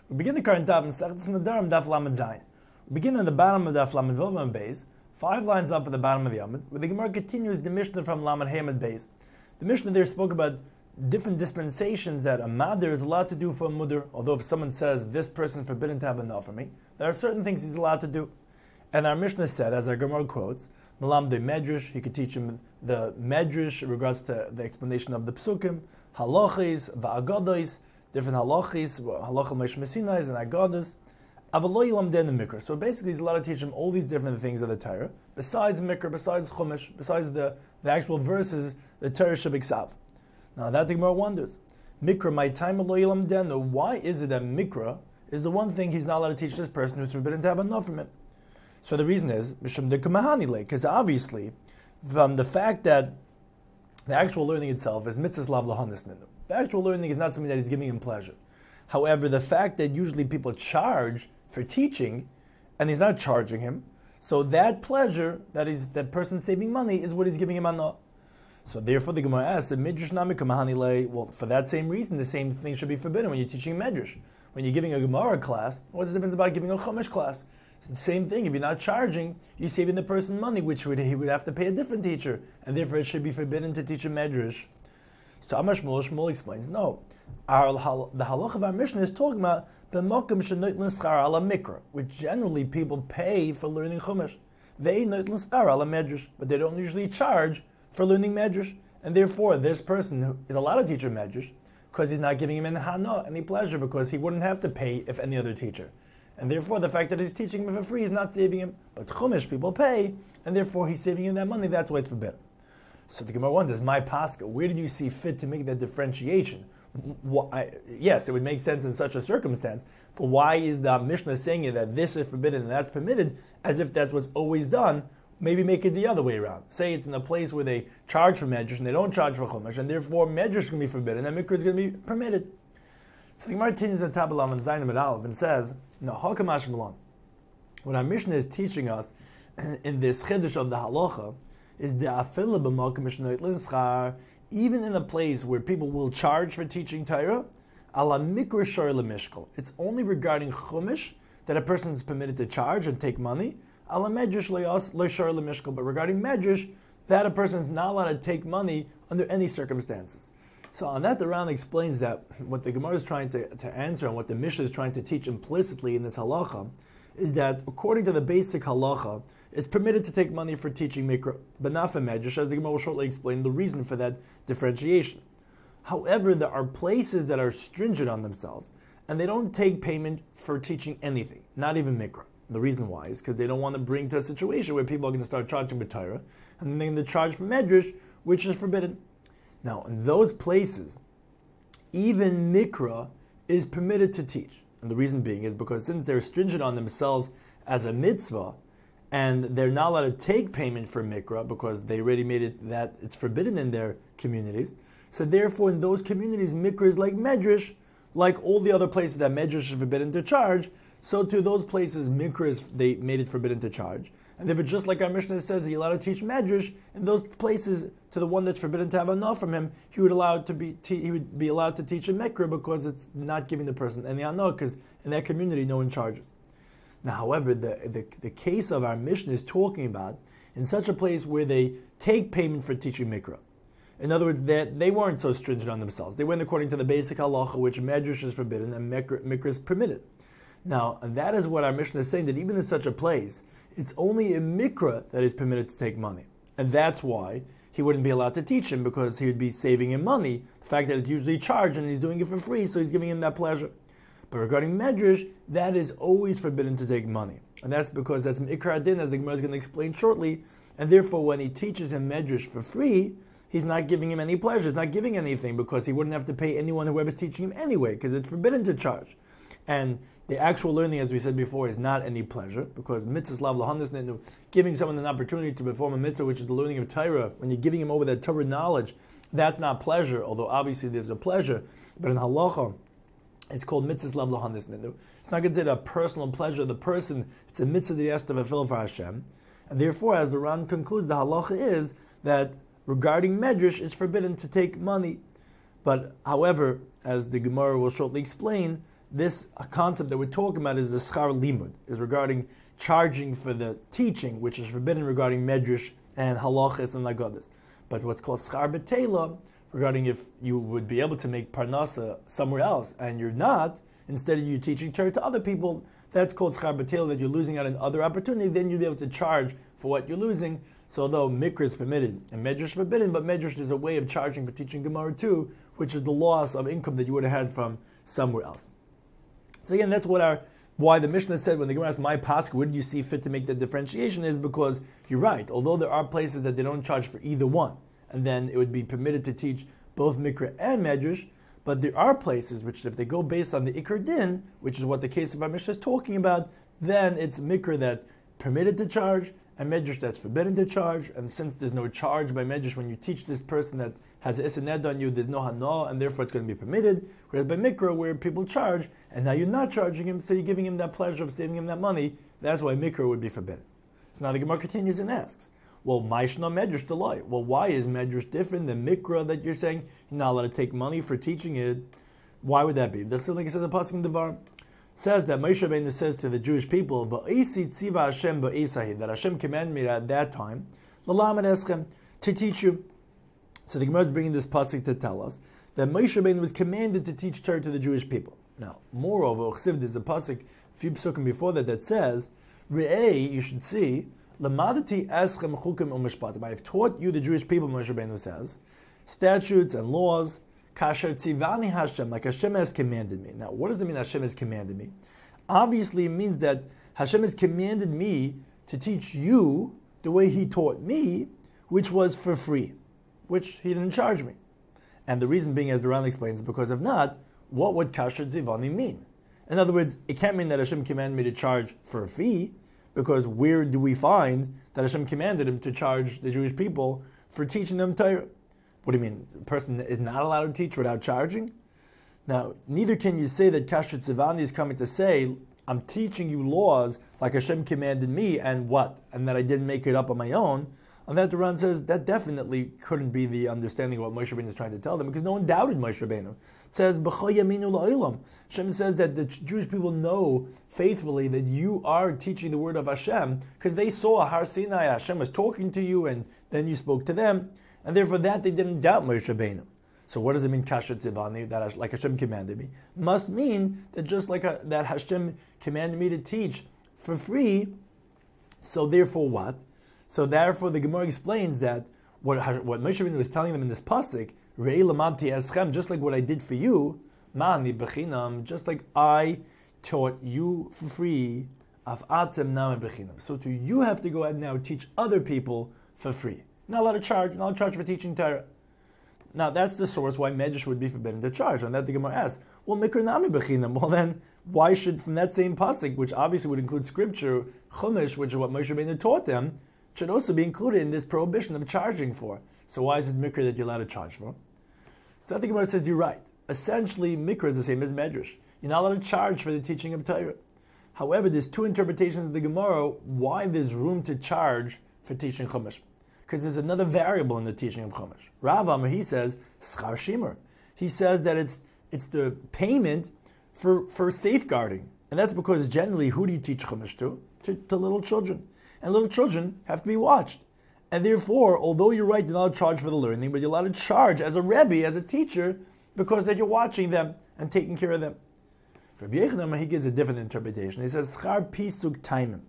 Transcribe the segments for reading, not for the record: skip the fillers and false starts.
We begin the current daf in Sechtes Nedarim daf Lamed Zayin. We begin on the bottom of daf Lamed Vav and Beis, 5 lines up at the bottom of the Amud, where the Gemara continues the Mishnah from Lamed Hamad Beis. The Mishnah there spoke about different dispensations that a Madir is allowed to do for a Mudr, although if someone says, this person is forbidden to have enough for me, there are certain things he's allowed to do. And our Mishnah said, as our Gemara quotes, Malam de Medrash, he could teach him the Medrash in regards to the explanation of the Psukim, Halachis, Va'agadois, different halachis, halacha Moshe Messinais and agadas. Avaloy Yilam Den the Mikra. So basically, he's allowed to teach him all these different things of the Torah, besides Mikra, besides Chumash, besides the actual verses, the Torah Shabiksav. Now that the Gemara wonders, Mikra, my time Aloy Yilam Den. Why is it that Mikra is the one thing he's not allowed to teach this person who's forbidden to have enough from him? So the reason is Mishum de Kamahani, because obviously, from the fact that the actual learning itself is mitzvahs lav lahanis ninu. The actual learning is not something that is giving him pleasure. However, the fact that usually people charge for teaching, and he's not charging him, so that pleasure, that person saving money, is what he's giving him anah. So therefore the Gemara asks, Midrash nami kamahani lei, well, for that same reason, the same thing should be forbidden when you're teaching Medrash. When you're giving a Gemara class, what's the difference about giving a Chumash class? It's the same thing. If you're not charging, you're saving the person money, which he would have to pay a different teacher, and therefore it should be forbidden to teach a Medrash. So Amar Shmuel explains, no. The halach of our Mishnah is talking about the mokum shenoitlen schar ala mikra, which generally people pay for learning Chumash. They noitlen schar ala Medrash, but they don't usually charge for learning Medrash, and therefore this person who is allowed to teach a Medrash because he's not giving him any pleasure, because he wouldn't have to pay if any other teacher. And therefore, the fact that he's teaching him for free is not saving him. But Chumash people pay, and therefore he's saving him that money. That's why it's forbidden. So the Gemara wonders, my Pascha, where did you see fit to make that differentiation? Yes, it would make sense in such a circumstance, but why is the Mishnah saying it that this is forbidden and that's permitted, as if that's what's always done? Maybe make it the other way around. Say it's in a place where they charge for Medrash and they don't charge for Chumash, and therefore Medrash is going to be forbidden and Mikra is going to be permitted. So the Gemara continues on Tabalam and Zayin and Aleph and says, no, Hakamash Malan. What our Mishnah is teaching us in this Chiddush of the Halacha is the Afila b'Malkim Shnoitlen Schar, even in a place where people will charge for teaching Torah, ala Mikra Shor LeMishkal. It's only regarding Chumash that a person is permitted to charge and take money, ala Medrash lo Shor LeMishkal. But regarding Medrash, that a person is not allowed to take money under any circumstances. So on that, the Ran explains that what the Gemara is trying to answer and what the Mishnah is trying to teach implicitly in this halacha is that according to the basic halacha, it's permitted to take money for teaching Mikra, but not for Medrash, as the Gemara will shortly explain the reason for that differentiation. However, there are places that are stringent on themselves, and they don't take payment for teaching anything, not even Mikra. The reason why is because they don't want to bring to a situation where people are going to start charging for Torah, and then they're going to charge for Medrash, which is forbidden. Now, in those places, even Mikra is permitted to teach. And the reason being is because since they're stringent on themselves as a mitzvah, and they're not allowed to take payment for Mikra because they already made it that it's forbidden in their communities, so therefore in those communities, Mikra is like Medrash, like all the other places that Medrash is forbidden to charge, so to those places, Mikra they made it forbidden to charge. And if it's just like our Mishnah says that you're allowed to teach Medrash, in those places, to the one that's forbidden to have enough from him, he would be allowed to teach a Mikra because it's not giving the person any anah, because in that community no one charges. Now, however, the case of our Mishnah is talking about in such a place where they take payment for teaching Mikra. In other words, that they weren't so stringent on themselves. They went according to the basic halacha, which Medrash is forbidden and Mikra is permitted. Now, and that is what our Mishnah is saying, that even in such a place, it's only a Mikra that is permitted to take money. And that's why he wouldn't be allowed to teach him, because he would be saving him money. The fact that it's usually charged and he's doing it for free, so he's giving him that pleasure. But regarding Medrash, that is always forbidden to take money. And that's because that's Mikra Adin, as the Gemara is going to explain shortly. And therefore, when he teaches him Medrash for free, he's not giving him any pleasure. He's not giving anything, because he wouldn't have to pay anyone whoever's teaching him anyway, because it's forbidden to charge. And the actual learning, as we said before, is not any pleasure, because mitzvahs lav lahanis nenu, giving someone an opportunity to perform a mitzvah, which is the learning of Torah, when you're giving him over that Torah knowledge, that's not pleasure, although obviously there's a pleasure. But in halacha, it's called mitzvahs lav lahanis nenu. It's not considered a personal pleasure of the person. It's a mitzvah that he has to fulfill for Hashem. And therefore, as the Ran concludes, the halacha is that regarding Medrash, it's forbidden to take money. But however, as the Gemara will shortly explain, this concept that we're talking about is the schar limud, is regarding charging for the teaching, which is forbidden regarding medrash and halachas and lagadas. But what's called schar betela, regarding if you would be able to make parnasa somewhere else and you're not, instead of you teaching Torah to other people, that's called schar betela, that you're losing out on other opportunity, then you'll be able to charge for what you're losing. So although mikra is permitted and medrash forbidden, but medrash is a way of charging for teaching Gemara too, which is the loss of income that you would have had from somewhere else. So again, that's why the Mishnah said when the Gemara asked my pasuk, where did you see fit to make the differentiation, is because you're right. Although there are places that they don't charge for either one, and then it would be permitted to teach both mikra and medrash, but there are places which, if they go based on the ikar din, which is what the case of our Mishnah is talking about, then it's mikra that permitted to charge, and medrash that's forbidden to charge. And since there's no charge by medrash when you teach this person that has a ned on you, there's no hana, and therefore it's going to be permitted. Whereas by mikra, where people charge, and now you're not charging him, so you're giving him that pleasure of saving him that money, that's why mikra would be forbidden. So now the Gemara continues and asks, well, maishna medrash delay. Well, why is medrash different than mikra that you're saying you're not allowed to take money for teaching it? Why would that be? That's like I said, the pasuk in Devar says that Moshe Rabbeinu says to the Jewish people, "Va'isi tziva Hashem ba'esahi," that Hashem commanded me at that time, "L'lamed eschem," to teach you. So the Gemara is bringing this pasuk to tell us that Moshe Rabbeinu was commanded to teach Torah to the Jewish people. Now, moreover, there's a pasuk a few pasukim before that says, "Re'ei," you should see, "Lamadati eschem chukim u'mishpatim." I have taught you, the Jewish people, Moshe Rabbeinu says, statutes and laws. Kasher tzivani Hashem, like Hashem has commanded me. Now, what does it mean Hashem has commanded me? Obviously, it means that Hashem has commanded me to teach you the way He taught me, which was for free, which He didn't charge me. And the reason being, as the Ran explains, because if not, what would Kasher tzivani mean? In other words, it can't mean that Hashem commanded me to charge for a fee, because where do we find that Hashem commanded Him to charge the Jewish people for teaching them Torah? What do you mean? A person is not allowed to teach without charging? Now, neither can you say that Kasher Tzivani is coming to say, I'm teaching you laws like Hashem commanded me, and what? And that I didn't make it up on my own. And that the Ran says that definitely couldn't be the understanding of what Moshe Rabbeinu is trying to tell them, because no one doubted Moshe Rabbeinu. It says, B'cho yaminu la'ilam. Hashem says that the Jewish people know faithfully that you are teaching the word of Hashem, because they saw Har Sinai, Hashem was talking to you, and then you spoke to them. And therefore that they didn't doubt Moshe Rabbeinu. So what does it mean, Kasher Tzivani, that like Hashem commanded me? Must mean that just like that Hashem commanded me to teach for free, so therefore what? So therefore the Gemara explains that what Moshe Rabbeinu was telling them in this pasuk, Re'ei lamadti eschem, just like what I did for you, ma'ani bechinam, just like I taught you for free, af atem na'am bechinam. So too you have to go ahead now teach other people for free. Not allowed to charge, not allowed to charge for teaching Torah. Now that's the source why medrash would be forbidden to charge. And that the Gemara asks, well, mikra nami bechinam. Well then, why should from that same pasuk, which obviously would include scripture, chumash, which is what Moshe Rabbeinu taught them, should also be included in this prohibition of charging for? So why is it mikra that you're allowed to charge for? So that the Gemara says you're right. Essentially, mikra is the same as medrash. You're not allowed to charge for the teaching of Torah. However, there's two interpretations of the Gemara why there's room to charge for teaching chumash. Because there's another variable in the teaching of Chumash. Rav Amar, he says, schar shimer. He says that it's the payment for safeguarding. And that's because generally, who do you teach Chumash to? To little children. And little children have to be watched. And therefore, although you're right, you're not allowed to charge for the learning, but you're allowed to charge as a Rebbe, as a teacher, because that you're watching them and taking care of them. Rabbi Yechonah, he gives a different interpretation. He says, schar pisuk taimim.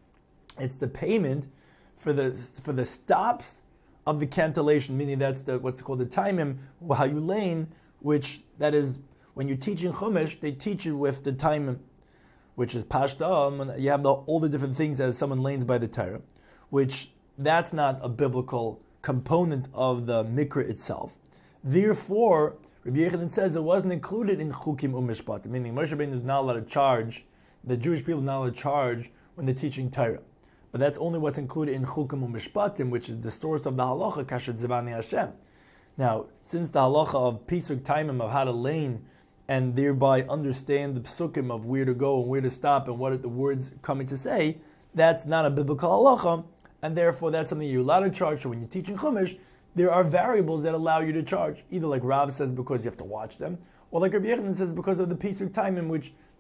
It's the payment for the stops of the cantillation, meaning that's what's called the taimim, how you lane, which that is when you're teaching Chumash, they teach you with the taimim, which is pashta. You have all the different things as someone lanes by the Torah, which that's not a biblical component of the mikra itself. Therefore, Rabbi Yechanan says it wasn't included in chukim umishpat, meaning Moshe Rabbeinu is not allowed to charge. The Jewish people are not allowed to charge when they're teaching Torah. But that's only what's included in Chukim u'Mishpatim, which is the source of the halacha, Kasher Tzivani Hashem. Now, since the halacha of Pisuk Taimim, of how to lane, and thereby understand the psukim of where to go and where to stop and what are the words coming to say, that's not a biblical halacha, and therefore that's something you're allowed to charge. So when you're teaching Chumash, there are variables that allow you to charge. Either like Rav says, because you have to watch them, or like Rabbi Yechanan says, because of the Pisuk Taimim, which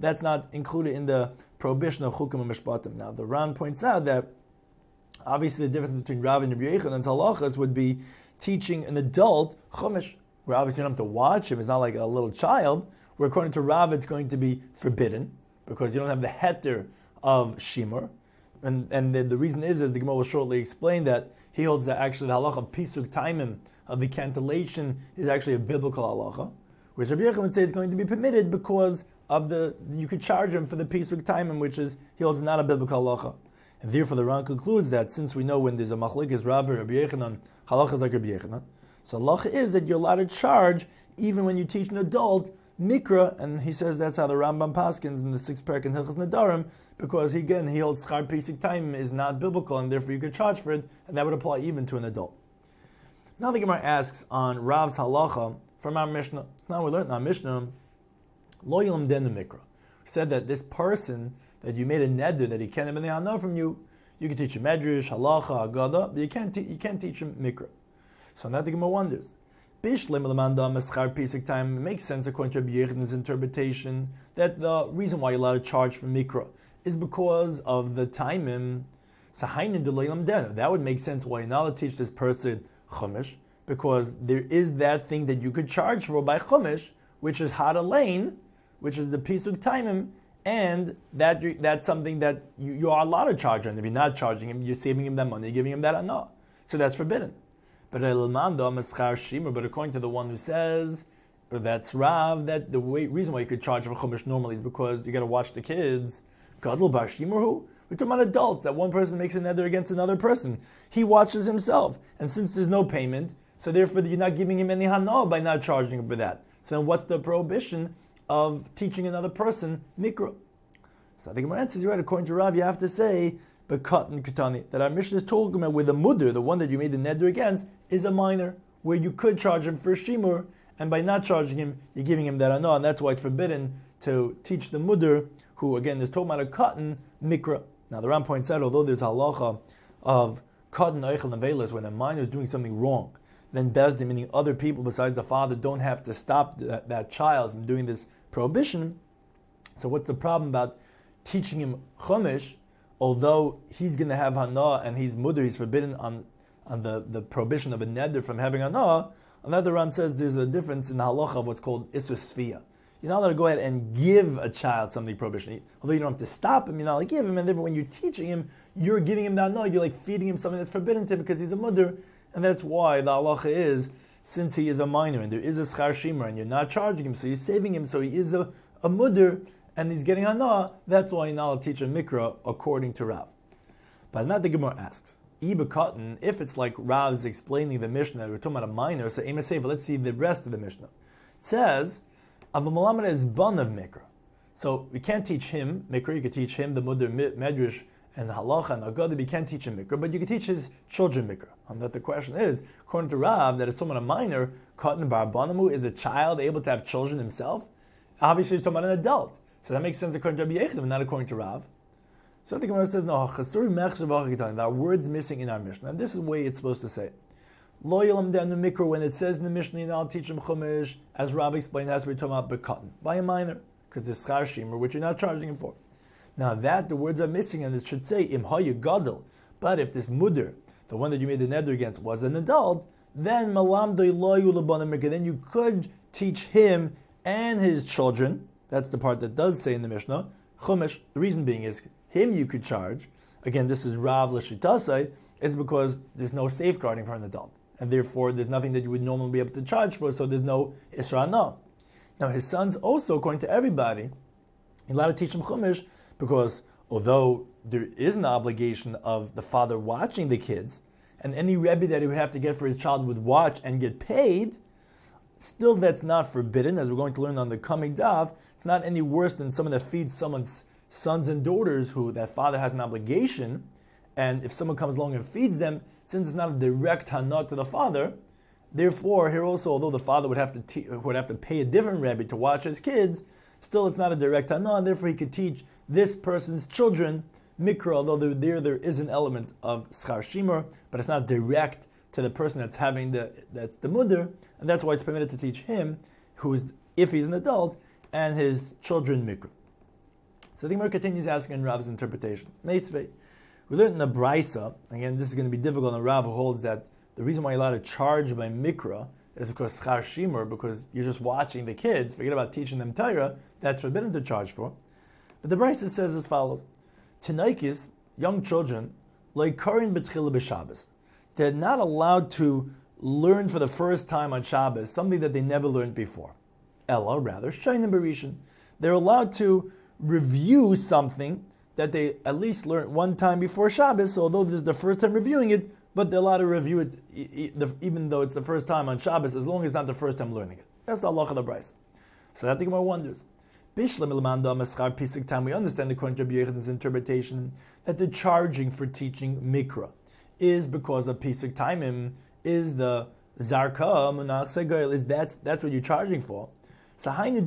that's not included in the prohibition of chukim and mishpatim. Now, the Ran points out that obviously the difference between Rav and Rabbi Yechanan's halachas would be teaching an adult chumash, where obviously you don't have to watch him. It's not like a little child. Where according to Rav, it's going to be forbidden because you don't have the heter of shimur. And the reason is, as the Gemara will shortly explain, that he holds that actually the halacha of pisuk taimim, of the cantillation, is actually a biblical halacha, which Rabbi Yechon would say is going to be permitted because of you could charge him for the pisuk taimim, which is, he holds not a biblical halacha. And therefore the Ran concludes that since we know when there's a machlekes Rav or Rabbi Yechanan, halacha is like Rabbi Yechanan, so halacha is that you're allowed to charge even when you teach an adult mikra, and he says that's how the Rambam paskins in the 6th parak in Hilchos Nadarim, because he holds schar pisuk taimim is not biblical, and therefore you could charge for it, and that would apply even to an adult. Now the Gemara asks on Rav's halacha from our Mishnah. Now we learned in our Mishnah, lo yilam den mikra. We said that this person that you made a neder that he can't have any hana from you can teach him medrash, halacha, agada, but you can't teach him mikra. So now the Gemara wonders, bishlim l'manda meschar pisuk time. It makes sense according to Rabbi Yechanan's interpretation that the reason why you're allowed to charge for mikra is because of the taimim. So hainin de lo yilam den. That would make sense why you're not allowed to teach this person chumash, because there is that thing that you could charge for by chumash, which is hada lane, which is the pisuk taimim, and that's something that you are allowed to charge on. If you're not charging him, you're saving him that money, you're giving him that anah. So that's forbidden. But according to the one who says, or that's Rav, that the reason why you could charge for chumash normally is because you got to watch the kids. Gadol bar shimur. We're talking about adults, that one person makes a neder against another person. He watches himself. And since there's no payment, so therefore you're not giving him any hana by not charging him for that. So then what's the prohibition of teaching another person mikra? So I think my answer is right. According to Rav, you have to say, bekat and katani, that our Mishnah is talking about where the mudder, the one that you made the neder against, is a minor, where you could charge him for shimur, and by not charging him, you're giving him that hana, and that's why it's forbidden to teach the mudder, who again is talking about a cotton mikra. Now the Ram points out, although there's a halacha of cotton eichel and velas, when a minor is doing something wrong, then Bezdin, meaning other people besides the father, don't have to stop that child from doing this prohibition. So what's the problem about teaching him chumash, although he's going to have hana and he's mudder, he's forbidden on the prohibition of a neder from having hana? Another Ran says there's a difference in the halacha of what's called isur sfiya. You're not allowed to go ahead and give a child something prohibition. Although you don't have to stop him, you're not allowed to give him, and therefore when you're teaching him, you're giving him that hana, you're like feeding him something that's forbidden to him because he's a mudder, and that's why the halacha is, since he is a minor and there is a schar shimur and you're not charging him, so you're saving him, so he is a mudder and he's getting hana, that's why you're not allowed to teach a mikra according to Rav. But now the Gemara asks, Iba cotton, if it's like Rav's explaining the Mishnah, we're talking about a minor, so Ema Sefer, let's see the rest of the Mishnah. It says, Avamalama is ban of mikra. So we can't teach him mikra, you could teach him the mudder medrash and halacha and agadah, you can't teach him mikra, but you can teach his children mikra. And that the question is, according to Rav, that it's someone a minor, cotton bar banamu, is a child able to have children himself? Obviously he's talking about an adult. So that makes sense according to Rabbi Yechanan, not according to Rav. So the Gemara says, no, there are words missing in our Mishnah, and this is the way it's supposed to say it. Lo yilam denu mikra, when it says in the Mishnah, you're not teach him chumash, as Rav explained, has to be talking about bekatan, by a minor, because it's schar shimur, which you're not charging him for. Now that the words are missing, and it should say im hayu gadol. But if this mudder, the one that you made the neder against, was an adult, then malamdoi lo yu lebanim mikra, then you could teach him and his children. That's the part that does say in the Mishnah chumash. The reason being is him you could charge. Again, this is Rav l'shitasai, is because there's no safeguarding for an adult, and therefore there's nothing that you would normally be able to charge for. So there's no isra hana. Now his sons also, according to everybody, you're allowed to teach him chumash, because although there is an obligation of the father watching the kids, and any rebbe that he would have to get for his child would watch and get paid, still that's not forbidden, as we're going to learn on the coming daf. It's not any worse than someone that feeds someone's sons and daughters who that father has an obligation, and if someone comes along and feeds them, since it's not a direct hana to the father, therefore here also, although the father would have to pay a different rebbe to watch his kids, still it's not a direct hana, and therefore he could teach this person's children mikra, although there is an element of schar shimur, but it's not direct to the person that's the mudder, and that's why it's permitted to teach him, if he's an adult, and his children mikra. So the Gemara continues asking in Rav's interpretation. Meisvei. We learned in the Braisa, again, this is going to be difficult, and Rav holds that the reason why you're allowed to charge by Mikra is because Schar Shimur, because you're just watching the kids, forget about teaching them Torah, that's forbidden to charge for. But the Braisa says as follows: Tanaikis, young children, like Karin B'tchila B'Shabbos, they're not allowed to learn for the first time on Shabbos something that they never learned before. Ella, rather, Shainim Berishin. They're allowed to review something that they at least learned one time before Shabbos, although this is the first time reviewing it, but they're allowed to review it even though it's the first time on Shabbos, as long as it's not the first time learning it. That's the halacha of the Braisa. So that the Gemara wonders. We understand according to Rabbi Yechon's interpretation that the charging for teaching Mikra is because of Pesach Taimim, is the Zarka, Munach Segoil, is that's what you're charging for. So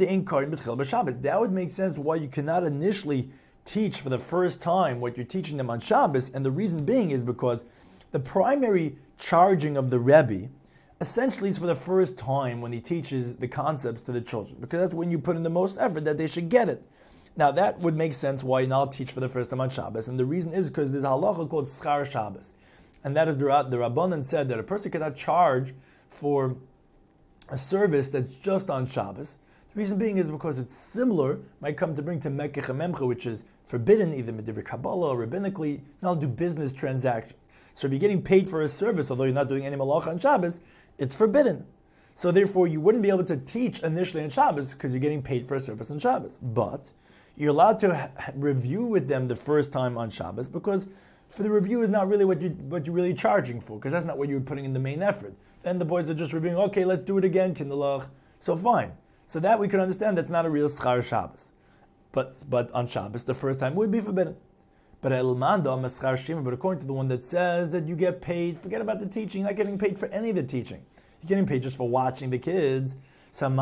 that would make sense why you cannot initially teach for the first time what you're teaching them on Shabbos, and the reason being is because the primary charging of the Rebbe essentially is for the first time when he teaches the concepts to the children, because that's when you put in the most effort that they should get it. Now that would make sense why you not teach for the first time on Shabbos, and the reason is because there's a halacha called Schar Shabbos, and that is the Rabbanan said that a person cannot charge for a service that's just on Shabbos. The reason being is because it's similar, might come to bring to Mekech HaMemcha, which is forbidden either Medivri Kabbalah or rabbinically, not do business transactions. So if you're getting paid for a service, although you're not doing any malacha on Shabbos, it's forbidden. So therefore, you wouldn't be able to teach initially on Shabbos because you're getting paid for a service on Shabbos. But you're allowed to review with them the first time on Shabbos, because for the review is not really what you're really charging for, because that's not what you're putting in the main effort. Then the boys are just reviewing, okay, let's do it again, Kinderlach. So fine. So that we can understand that's not a real Schar Shabbos. But on Shabbos, the first time would be forbidden. But according to the one that says that you get paid, forget about the teaching, you're not getting paid for any of the teaching. You're getting paid just for watching the kids. In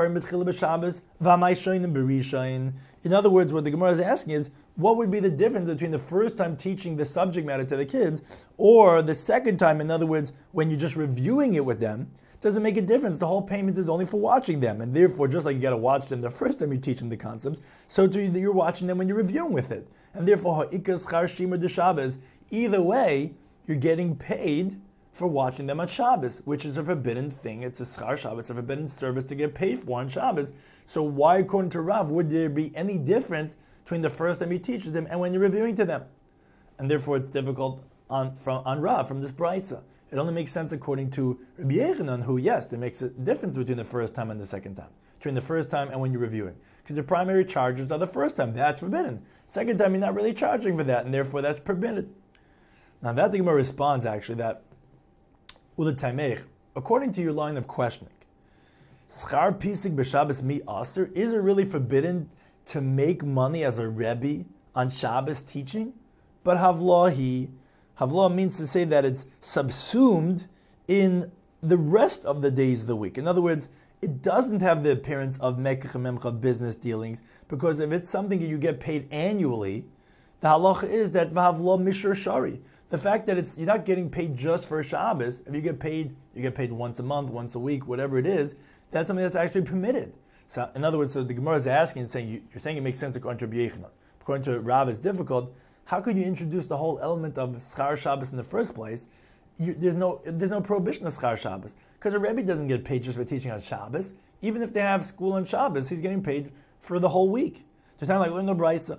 other words, what the Gemara is asking is, what would be the difference between the first time teaching the subject matter to the kids or the second time, in other words, when you're just reviewing it with them? It doesn't make a difference. The whole payment is only for watching them. And therefore, just like you got to watch them the first time you teach them the concepts, so too you're watching them when you're reviewing with it. And therefore, either way, you're getting paid for watching them on Shabbos, which is a forbidden thing. It's a schar Shabbos, a forbidden service to get paid for on Shabbos. So why, according to Rav, would there be any difference between the first time you teach them and when you're reviewing to them? And therefore, it's difficult on Rav from this Braisa. It only makes sense according to Rabbi Yechanan, who, yes, there makes a difference between the first time and the second time, between the first time and when you're reviewing. Because the primary charges are the first time. That's forbidden. Second time, you're not really charging for that, and therefore that's permitted. Now, that the Gemara responds, actually, that according to your line of questioning, Schar Pisik b'Shabbos mi aser, is it really forbidden to make money as a Rebbe on Shabbos teaching? But Havlah means to say that it's subsumed in the rest of the days of the week. In other words, it doesn't have the appearance of Mekech HaMemcha business dealings, because if it's something that you get paid annually, the halacha is that Havlah Mishra Shari. The fact that you're not getting paid just for Shabbos. If you get paid once a month, once a week, whatever it is, that's something that's actually permitted. So, in other words, so the Gemara is asking and saying, you're saying it makes sense according to Rabbi Yechanan. According to Rav, it's difficult. How could you introduce the whole element of Schar Shabbos in the first place? There's no prohibition of Schar Shabbos, because a Rebbe doesn't get paid just for teaching on Shabbos. Even if they have school on Shabbos, he's getting paid for the whole week. To sound like learn the Braisa.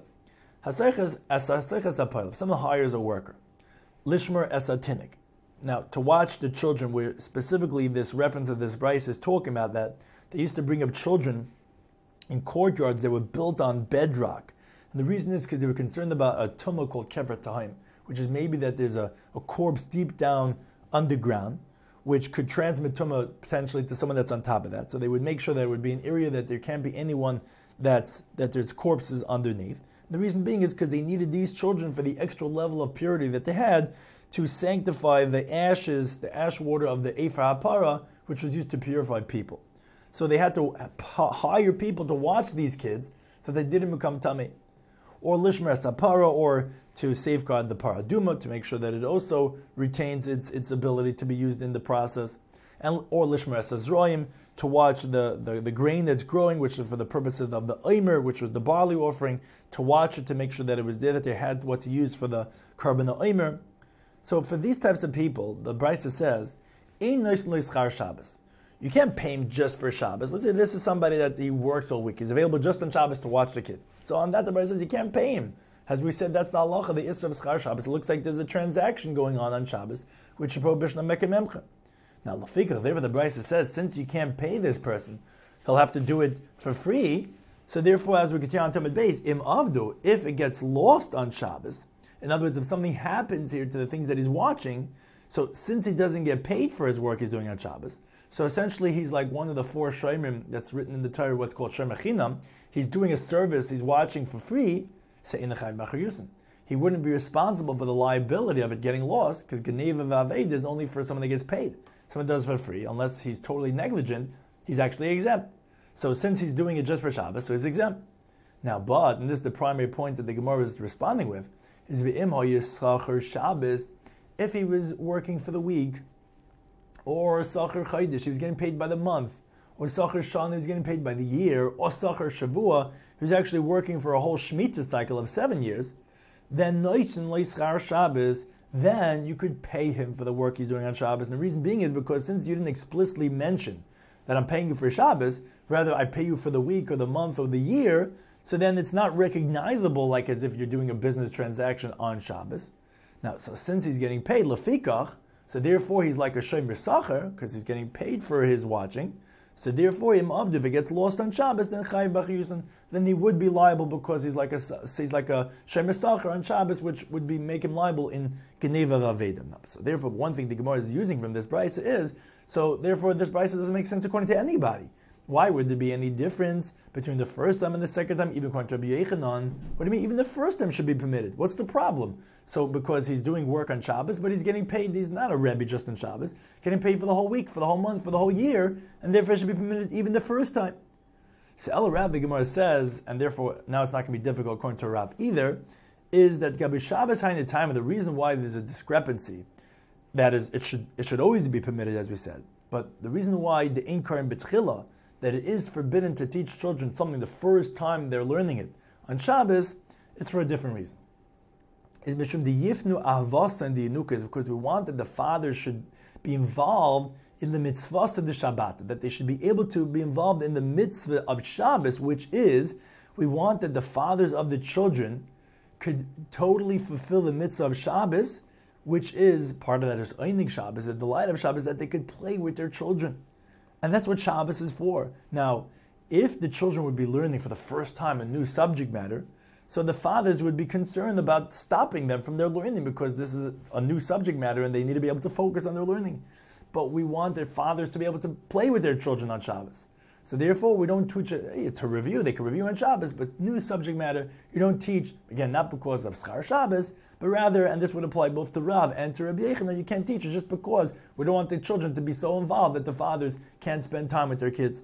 If someone hires a worker, Lishmer Esatinik. Now, to watch the children, where specifically this reference of this Braisa is talking about that, they used to bring up children in courtyards that were built on bedrock. And the reason is because they were concerned about a tumah called Kever Tahim, which is maybe that there's a corpse deep down underground, which could transmit tumah potentially to someone that's on top of that. So they would make sure that it would be an area that there can't be anyone that there's corpses underneath. The reason being is because they needed these children for the extra level of purity that they had to sanctify the ashes, the ash water of the Ephar HaPara, which was used to purify people. So they had to hire people to watch these kids so they didn't become tamei. Or Lishmer Sapara, or to safeguard the Paraduma, to make sure that it also retains its ability to be used in the process. and or lishmer esazroim, to watch the grain that's growing, which is for the purposes of the omer, which was the barley offering, to watch it to make sure that it was there, that they had what to use for the carbon omer. So for these types of people, the Brisa says, Ein noisen lo yischar Shabbos. You can't pay him just for Shabbos. Let's say this is somebody that he works all week. He's available just on Shabbos to watch the kids. So on that, the Brisa says you can't pay him. As we said, that's the halacha, the Isra of Schar Shabbos. It looks like there's a transaction going on Shabbos, which is prohibition of Mekeh Memcha. Now, Lafikach, therefore the Brisa says, since you can't pay this person, he'll have to do it for free. So therefore, as we continue on Tamid Beis, Im Avdu, if it gets lost on Shabbos, in other words, if something happens here to the things that he's watching, so since he doesn't get paid for his work he's doing on Shabbos, so essentially he's like one of the 4 shomrim that's written in the Torah, what's called shomer chinam. He's doing a service, he's watching for free, say in the Chayv Machar Yusin. He wouldn't be responsible for the liability of it getting lost, because Geneva Vaved is only for someone that gets paid. Someone does for free, unless he's totally negligent, he's actually exempt. So since he's doing it just for Shabbos, so he's exempt. Now, but, and this is the primary point that the Gemara is responding with, is v'im ha'yisachar Shabbos, if he was working for the week, or Sachar Chaydish, he was getting paid by the month, or Sachar Shana, he was getting paid by the year, or Sachar Shavua, he was actually working for a whole Shemitah cycle of 7 years, then Noisen Loischar Shabbos, then you could pay him for the work he's doing on Shabbos. And the reason being is because since you didn't explicitly mention that I'm paying you for Shabbos, rather I pay you for the week or the month or the year, so then it's not recognizable like as if you're doing a business transaction on Shabbos. Now, so since he's getting paid, Lefikach, so therefore he's like a shomer sacher, because he's getting paid for his watching. So therefore, if it gets lost on Shabbos, then Chayv Machar Yusin, then he would be liable because he's like a shomer sacher on Shabbos, which would make him liable in Geneva Vavedim. So therefore, one thing the Gemara is using from this brisa is, so therefore this brisa doesn't make sense according to anybody. Why would there be any difference between the first time and the second time, even according to Rabbi Yechanan? What do you mean? Even the first time should be permitted. What's the problem? So because he's doing work on Shabbos, but he's getting paid, he's not a Rebbe just on Shabbos, getting paid for the whole week, for the whole month, for the whole year, and therefore it should be permitted even the first time. So El Rav, the Gemara says, and therefore now it's not going to be difficult according to Rav either, is that Gabi Shabbos Hain the time, and the reason why there's a discrepancy, that is, it should always be permitted, as we said, but the reason why the Inkar and B'tchila, that it is forbidden to teach children something the first time they're learning it on Shabbos, it's for a different reason. Is Mishum the Yifnu Avasa and the Yenuka, is because we want that the fathers should be involved in the mitzvahs of the Shabbat, that they should be able to be involved in the mitzvah of Shabbos, which is, we want that the fathers of the children could totally fulfill the mitzvah of Shabbos, which is, part of that is Einig Shabbos, the delight of Shabbos, that they could play with their children. And that's what Shabbos is for. Now, if the children would be learning for the first time a new subject matter, so the fathers would be concerned about stopping them from their learning because this is a new subject matter and they need to be able to focus on their learning. But we want their fathers to be able to play with their children on Shabbos. So therefore, we don't teach to review. They can review on Shabbos, but new subject matter, you don't teach, again, not because of Schar Shabbos, but rather, and this would apply both to Rav and to Rabbi Yechanan, you can't teach it just because we don't want the children to be so involved that the fathers can't spend time with their kids.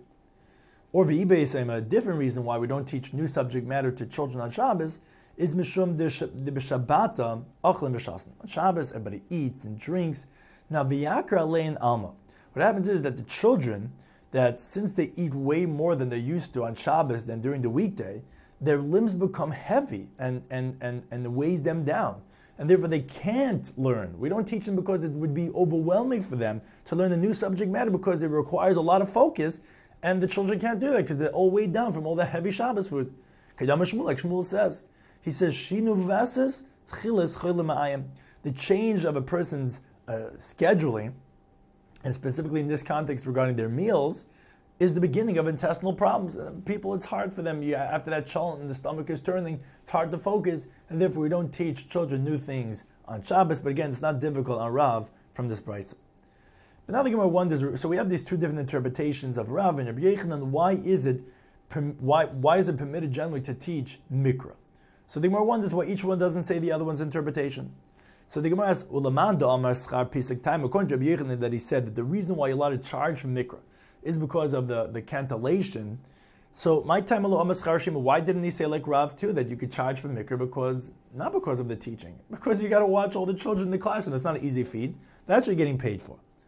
Or a different reason why we don't teach new subject matter to children on Shabbos is Mishum the B'Shabbata Achlim B'Shasan. On Shabbos, everybody eats and drinks. Now, V'yakra Alein Alma. What happens is that the children, that since they eat way more than they used to on Shabbos than during the weekday, their limbs become heavy and weighs them down. And therefore they can't learn. We don't teach them because it would be overwhelming for them to learn a new subject matter because it requires a lot of focus, and the children can't do that because they're all weighed down from all the heavy Shabbos food. Like Shmuel says, he says, Shinu v'ases tchilas cholim ma'ayim. The change of a person's scheduling, and specifically in this context regarding their meals, is the beginning of intestinal problems. People, it's hard for them. After that cholent and the stomach is turning, it's hard to focus, and therefore we don't teach children new things on Shabbos. But again, it's not difficult on Rav from this brisa. But now the Gemara wonders, so we have these two different interpretations of Rav and Rabbi Yechanan. Why is it permitted generally to teach Mikra? So the Gemara wonders why each one doesn't say the other one's interpretation. So the Gemara asks, according to Rabbi Yechanan, that he said that the reason why you're allowed to charge from Mikra is because of the cantillation. So my time, why didn't he say like Rav too, that you could charge for Mikra? Not because of the teaching, because you got to watch all the children in the classroom. It's not an easy feat. That's what you're getting paid for.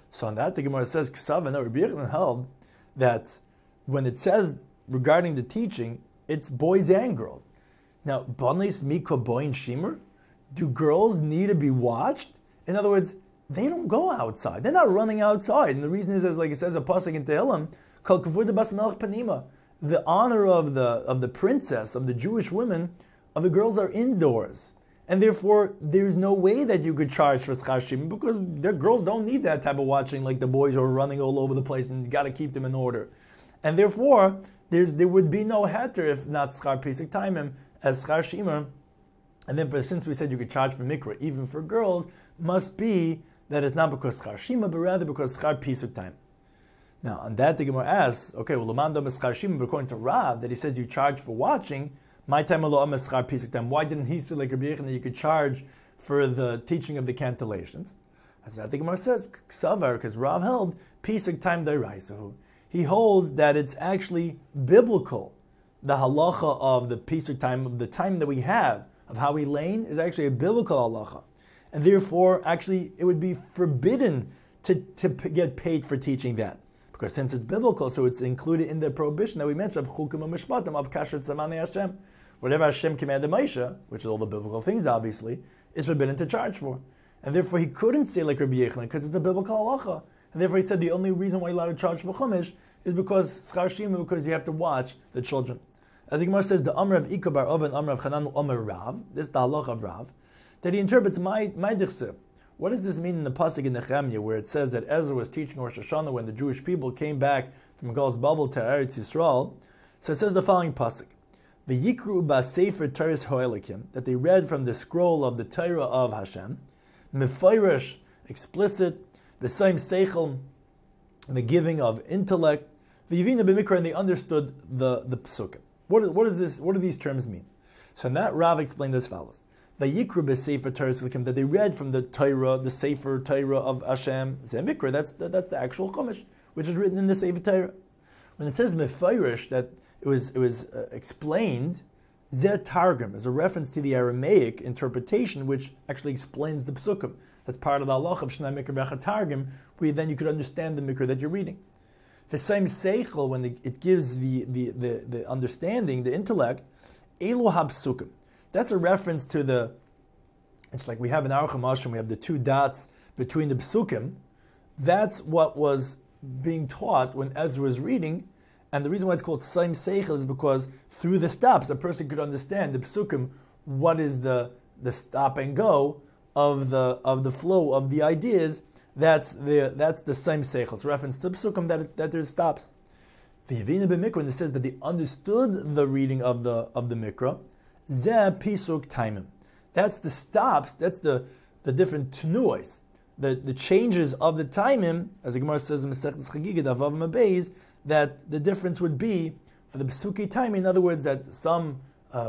So on that, the Gemara says, Ksav and Rabbi Yochanan held that when it says regarding the teaching, it's boys and girls. Now, Banis Mika Boyin Shimer, do girls need to be watched? In other words, they don't go outside. They're not running outside. And the reason is, as like it says a pasuk in Tehillim, Kol Kavod Bas Melech Panima, the honor of the princess, of the Jewish women, of the girls are indoors. And therefore, there's no way that you could charge for schar shima because their girls don't need that type of watching like the boys who are running all over the place and you got to keep them in order. And therefore, there would be no heter if not schar pisuk taimim as schar shima. And then since we said you could charge for mikra, even for girls, must be that it's not because schar shima, but rather because schar pisuk time. Now, on that the Gemara asks, okay, well, l'mandam schar shima, but according to Rav, that he says you charge for watching, my time schar pisuk time. Why didn't he say like Rabbi Yochanan that you could charge for the teaching of the cantillations? As that the Gemara says, ksavar, because Rav held pisuk time dairaisahu. He holds that it's actually biblical. The halacha of the pisuk time, of the time that we have, of how we lane, is actually a biblical halacha. And therefore, actually, it would be forbidden to get paid for teaching that. Because since it's biblical, so it's included in the prohibition that we mentioned of chukim u'mishpatim, of kasher tzamani Hashem. Whatever Hashem commanded Moshe, which is all the biblical things, obviously, is forbidden to charge for. And therefore, he couldn't say like Rabbi Yochanan, because it's a biblical halacha. And therefore, he said the only reason why you're allowed to charge for chumash is because schar shima, because you have to watch the children. As the Gemara says, the Amr of Ika bar Ova and Amr of Chanan Amr Rav, this is the halacha of Rav, that he interprets my dichseh. What does this mean in the pasuk in Nehemiah, where it says that Ezra was teaching Rosh Hashanah when the Jewish people came back from Gal's Bavel to Eretz Yisrael? So it says the following pasuk: the Yikru ba'Sefer Teres Ho'elikim, that they read from the scroll of the Torah of Hashem, Mefayresh, explicit, the same Seichel, the giving of intellect, the Yivina b'Mikra, and they understood the psukim. What is this? What do these terms mean? So that Rav explained as follows: the Yikru b'Sefer Teres Ho'elikim, that they read from the Torah, the Sefer Torah of Hashem, Zemikra, that's the actual Chumash, which is written in the Sefer Torah. When it says Mefayresh, that it was explained, Zeh Targum is a reference to the Aramaic interpretation, which actually explains the psukim. That's part of the halach of Shnai Mikra B'Echad Targum, where then you could understand the mikra that you're reading. The same seichel, when it gives the understanding, the intellect, Elu HaPsukim. That's a reference to it's like we have in Aruch HaMashim, we have the two dots between the psukim. That's what was being taught when Ezra was reading. And the reason why it's called Saim Seichel is because through the stops, a person could understand the psukim, what is the stop and go of the flow of the ideas. That's the Saim Seichel. It's a reference to the psukim that there's stops. The Yevina b'Mikra, when it says that they understood the reading of the Mikra, Zeh Pisuk Taimim. That's the stops. That's the different tenuos, the changes of the Taimim, as the Gemara says in Masechet Chagiga Davav Mabeis, that the difference would be for the Pesuki time. In other words, that some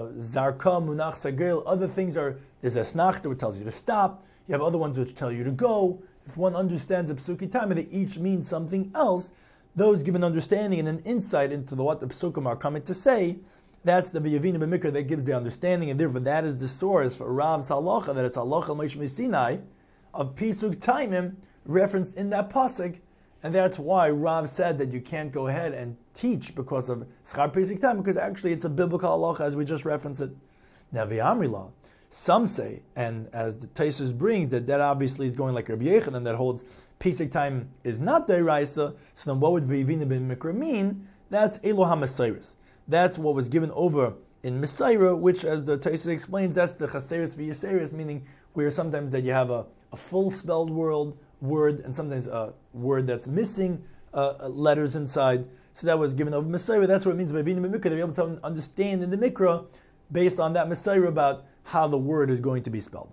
Zarka, Munach, Sagil, other things there's a Snach that tells you to stop. You have other ones which tell you to go. If one understands the Pesuki time, they each mean something else. Those give an understanding and an insight into what the Pesukim are coming to say. That's the V'yavina b'Mikra that gives the understanding, and therefore that is the source for Rav's halacha, that it's halacha Moshe Sinai of Pisuk Taimim referenced in that pasuk. And that's why Rav said that you can't go ahead and teach because of Schar Pesach time, because actually it's a biblical halacha as we just referenced it. Now, V'yamri, some say, and as the Taisus brings, that obviously is going like Rabbi Yochanan, that holds Pesach time is not Deiraisa, so then what would V'yivina b'Mikra mean? That's Eloham Messiris. That's what was given over in Messiah, which, as the Taisus explains, that's the Chaseris V'Yaseris, meaning where sometimes that you have a full spelled word, and sometimes a word that's missing letters inside. So that was given over Messiah. That's what it means by V'yivina b'Mikra, to be able to understand in the Mikra, based on that Messiah, about how the word is going to be spelled.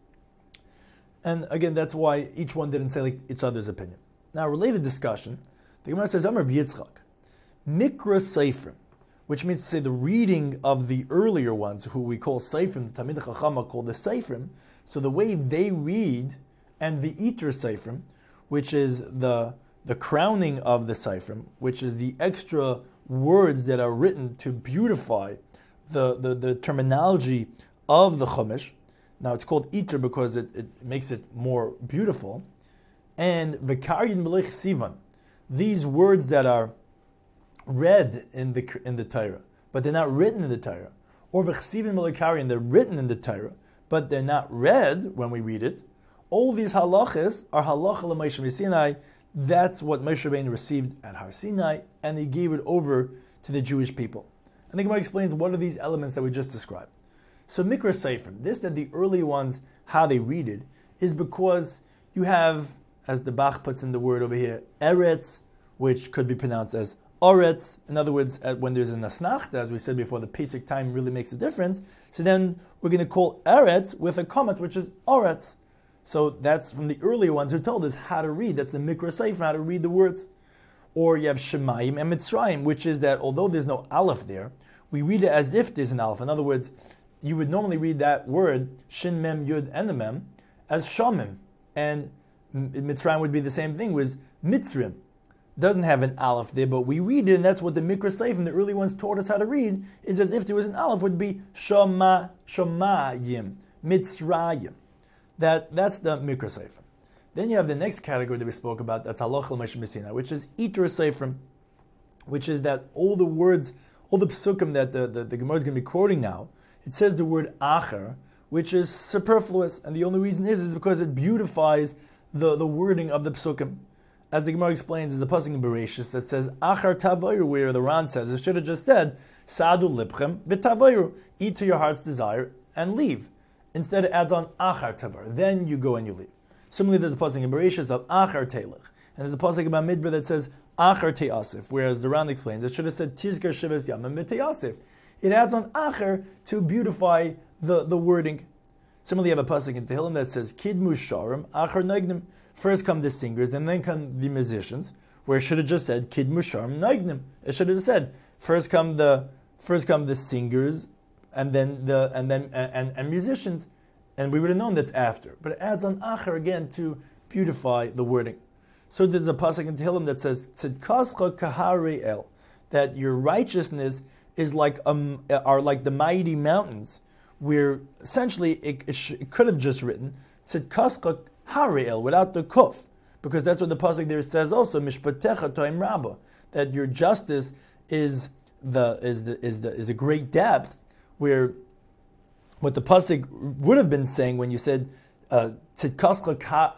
And again, that's why each one didn't say like each other's opinion. Now, related discussion, the Gemara says, Amar B'Yitzchak, Mikra Seifrim, which means to say the reading of the earlier ones, who we call Seifrim, the Talmidei Chachama call the Seifrim, so the way they read, and the Iter Seifrim, which is the crowning of the Seifrim, which is the extra words that are written to beautify the terminology of the Chumash. Now it's called Iter because it makes it more beautiful. and V'karyin B'lech Sivan, these words that are read in the Torah, but they're not written in the Torah, or V'chsivin B'lech Karyin, they're written in the Torah, but they're not read when we read it. All these halachas are halacha l'Moshe Sinai. That's what Moshe Rabbeinu received at Har Sinai, and he gave it over to the Jewish people. And the Gemara explains what are these elements that we just described. So Mikra Seifrim, this that the early ones, how they read it, is because you have, as the Bach puts in the word over here, Eretz, which could be pronounced as Oretz. In other words, when there's an Asnachta, as we said before, the Pesach time really makes a difference. So then we're going to call Eretz with a komet, which is Oretz. So that's from the earlier ones who told us how to read. That's the Mikra Seifrim, how to read the words. Or you have Shemayim and Mitzrayim, which is that although there's no Aleph there, we read it as if there's an Aleph. In other words, you would normally read that word, Shin Mem Yud and the Mem, as Shamim. And Mitzrayim would be the same thing, was Mitzrim. Doesn't have an Aleph there, but we read it, and that's what the Mikra Seifrim, the early ones taught us how to read, is as if there was an Aleph, would be Shamayim, Mitzrayim. That's the Mikra Seifrim. Then you have the next category that we spoke about, that's Halacha l'Moshe Sinai, which is Iter Seifrim, which is that all the words, all the psukim that the Gemara is going to be quoting now, it says the word Acher, which is superfluous, and the only reason is because it beautifies the wording of the psukim. As the Gemara explains, there's a pasuk in Bereshis that says Achar Tavoru, where the Ran says, it should have just said Sadu Lipchem V'Tavoru, eat to your heart's desire and leave. Instead, it adds on Achar Tavar, then you go and you leave. Similarly, there's a pasuk in Bereshis of Achar Telech, and there's a pasuk about Midbar that says Achar Te'asif, whereas the Ran explains it should have said Tizkar Shivas Yamim Te'asif. It adds on Achar to beautify the wording. Similarly, you have a pasuk in Tehillim that says Kidmu Sharim Achar Nagnim. First come the singers, and then come the musicians. Where it should have just said Kidmu Sharim Nagnim. It should have said first come the singers, and then and musicians. And we would have known that's after. But it adds on Achar again to beautify the wording. So there's a pasuk in Tehillim that says Tzidkascha Kahari El, that your righteousness is are like the mighty mountains, where essentially it could have just written Tzidkascha Hari El without the kuf, because that's what the pasuk there says also Mishpatecha Toim Rabba, that your justice is a great depth, where what the pasuk would have been saying when you said Tzidkascha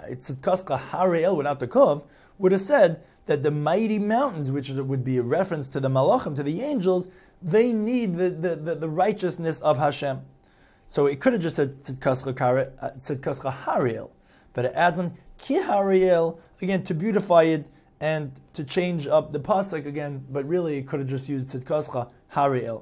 Hari El without the kuf, would have said that the mighty mountains, which would be a reference to the malachim, to the angels, they need the righteousness of Hashem. So it could have just said Tzidkascha Hariel, but it adds on Ki Hariel again to beautify it and to change up the pasuk again. But really, it could have just used Tzidkascha Hariel.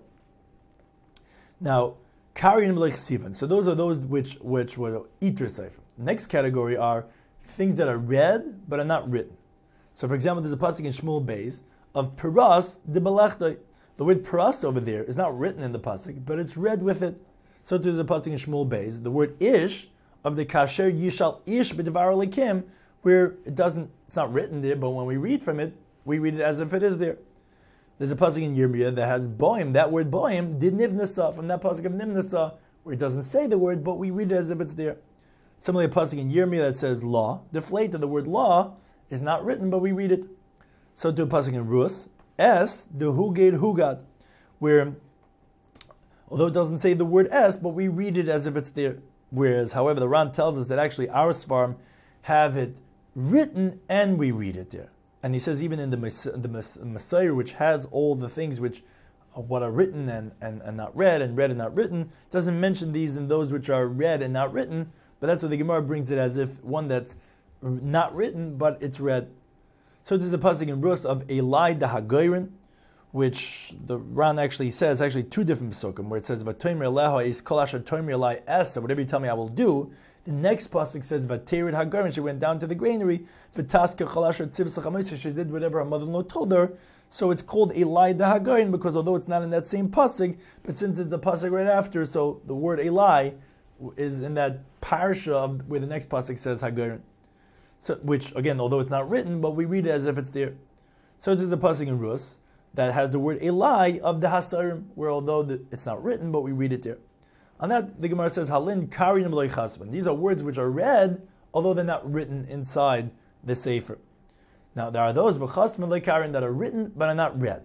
Now, Karyin B'lech Sivan. So those are those which were Iter Seifrim. Next category are things that are read but are not written. So, for example, there's a pasuk in Shmuel Beis of Piras de Belechtoi. The word Piras over there is not written in the pasuk, but it's read with it. So there's a pasuk in Shmuel Beis, the word Ish of the Kasher Yishal Ish B'Devar Elikim, where it's not written there, but when we read from it, we read it as if it is there. There's a pasuk in Yirmiyah that has Boim. That word Boim did Nivnasa, from that pasuk of Nivnasa, where it doesn't say the word, but we read it as if it's there. Similarly, a pasuk in Yirmiyah that says law. Deflate, the word law is not written, but we read it. So to a pasuk in Rus, Es, the Huged Hugad, where, although it doesn't say the word Es, but we read it as if it's there. Whereas, however, the Ran tells us that actually our Sfarim have it written and we read it there. And he says even in the Messiah, which has all the things which what are written and not read and not written, doesn't mention these and those which are read and not written, but that's what the Gemara brings it as if one that's not written, but it's read. So there's a pasuk in Rus of Elai the Hagoyrin, which the Ran actually says, actually two different pasukim, where it says, V'toimer eleha is kol asher toimer elai es, so whatever you tell me I will do. The next pasuk says, V'terid Hagoyrin, she went down to the granary, V'taske kol asher tzivsa chamoisa, she did whatever her mother-in-law told her. So it's called Elai the Hagoyrin, because although it's not in that same pasuk, but since it's the pasuk right after, so the word Elai is in that parsha where the next pasuk says Hagoyrin. So, which, again, although it's not written, but we read it as if it's there. So there's a pasuk in Rus that has the word Elai of the Hasarim, where although it's not written, but we read it there. On that, the Gemara says, Halin Karin B'lei Chasban. These are words which are read, although they're not written inside the Sefer. Now there are those b'chasm leikarin that are written but are not read,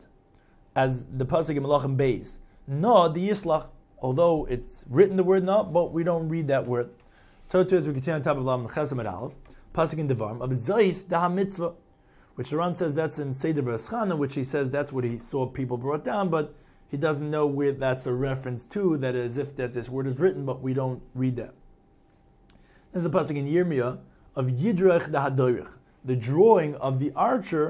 as the pasuk in Melachim Beis. No, the Yislach, although it's written the word no, but we don't read that word. So too as we continue on top of Lam Chesam and Aleph, pasuk in Devarim of Zayis da mitzvah, which the Ran says that's in Seder V'Eschana, which he says that's what he saw people brought down, but he doesn't know where that's a reference to, that as if that this word is written, but we don't read that. There's a pasuk in Yirmiyah of Yidrach da Hadoyrich, the drawing of the archer.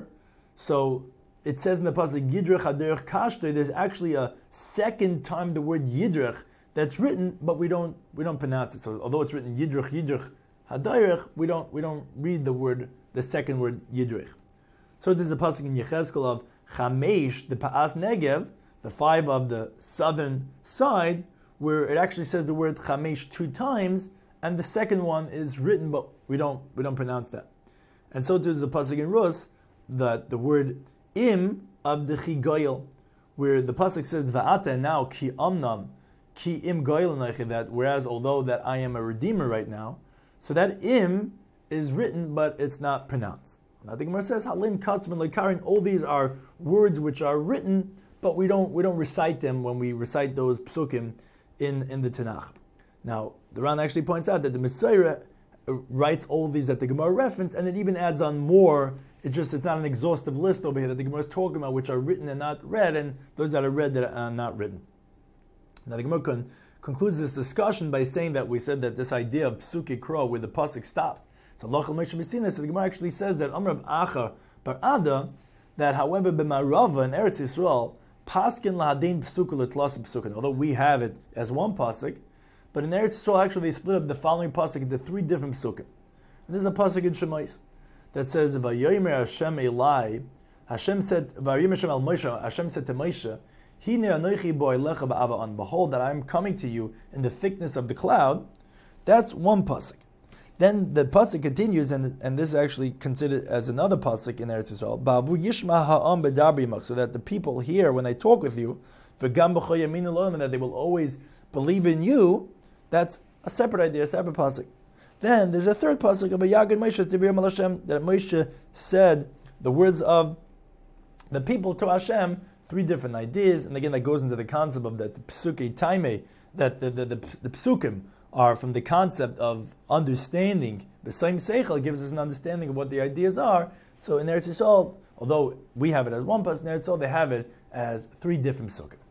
So it says in the pasuk Yidrach Hadoyrich Kashtei, there's actually a second time the word Yidrach that's written, but we don't pronounce it. So although it's written Yidrach Hadoyrich, we don't read the second word Yidrach. So there's a pasuk in Yechezkel of Chamesh, the Pa'as Negev, the 5 of the southern side, where it actually says the word Chamesh 2 times, and the second one is written, but we don't pronounce that. And so there's a pasuk in Rus that the word im of the Chigoyel, where the pasuk says Va'ata, and now ki amnam ki im goyel, that whereas although that I am a redeemer right now, so that im is written, but it's not pronounced. Now the Gemara says halin kastam and leikarin, all these are words which are written, but we don't recite them when we recite those psukim in the Tanakh. Now the Ran actually points out that the Messiah writes all these that the Gemara reference, and it even adds on more. It's not an exhaustive list over here that the Gemara is talking about, which are written and not read, and those that are read that are not written. Now the Gemara concludes this discussion by saying that we said that this idea of psuki kro, where the pasuk stops, so Lochel Moshe Messina, so the Gemara actually says that Amr Acha Bar Ada, that however b'Marava in Eretz Yisrael paskin lahadin psuka l'tlas psukin, although we have it as one pasuk, but in Eretz Yisrael actually they split up the following pasuk into 3 different psukim. And there's a pasuk in Shemais that says Vayomer Hashem Elai, Hashem said Vayomer Hashem El Moshe, Hashem said to Moshe, Hine anochi bo elecha ba'ava'an, behold that I am coming to you in the thickness of the cloud. That's one pasuk. Then the pasuk continues, and this is actually considered as another pasuk in Eretz Yisrael. Ba'avu yishma ha'am b'dar b'imach, so that the people hear when they talk with you, v'gam b'cho yamin elohim, and that they will always believe in you. That's a separate idea, a separate pasuk. Then there's a third pasuk of Yagid Moshe Divrei Hashem, that Moshe said the words of the people to Hashem, 3 different ideas, and again that goes into the concept of that the psuke taime, that the psukim are from the concept of understanding. The same seichel gives us an understanding of what the ideas are. So in Eretz Yisrael, although we have it as one pasuk, in Eretz Yisrael they have it as 3 different psukim.